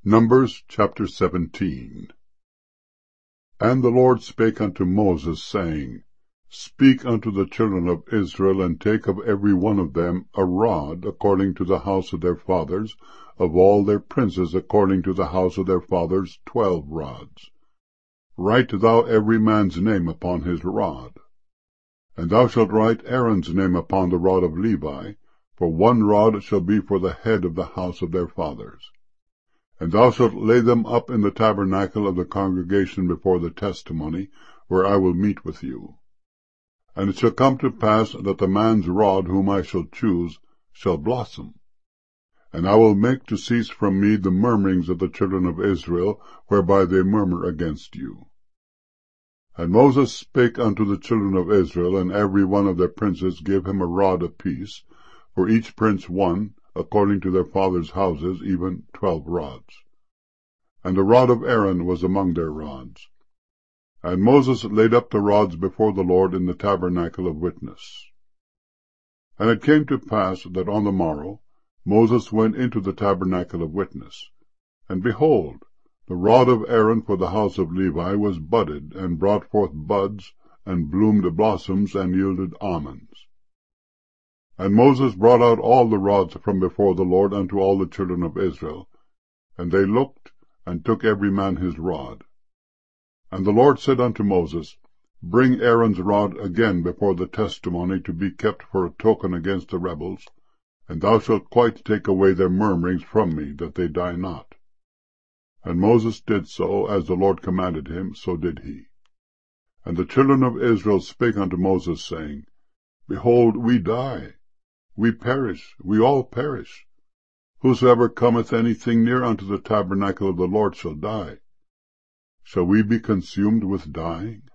Numbers chapter 17. And the Lord spake unto Moses, saying, Speak unto the children of Israel, and take of every one of them a rod, according to the house of their fathers, of all their princes according to the house of their fathers 12 rods. Write thou every man's name upon his rod. And thou shalt write Aaron's name upon the rod of Levi, for 1 rod shall be for the head of the house of their fathers. And thou shalt lay them up in the tabernacle of the congregation before the testimony, where I will meet with you. And it shall come to pass that the man's rod whom I shall choose shall blossom. And I will make to cease from me the murmurings of the children of Israel, whereby they murmur against you. And Moses spake unto the children of Israel, and every one of their princes gave him a rod apiece, for each prince 1, according to their fathers' houses, even 12 rods. And the rod of Aaron was among their rods. And Moses laid up the rods before the Lord in the tabernacle of witness. And it came to pass that on the morrow Moses went into the tabernacle of witness. And behold, the rod of Aaron for the house of Levi was budded, and brought forth buds, and bloomed blossoms, and yielded almonds. And Moses brought out all the rods from before the Lord unto all the children of Israel. And they looked, and took every man his rod. And the Lord said unto Moses, Bring Aaron's rod again before the testimony, to be kept for a token against the rebels, and thou shalt quite take away their murmurings from me, that they die not. And Moses did so, as the Lord commanded him, so did he. And the children of Israel spake unto Moses, saying, Behold, we die. We perish, we all perish. Whosoever cometh anything near unto the tabernacle of the Lord shall die. Shall we be consumed with dying?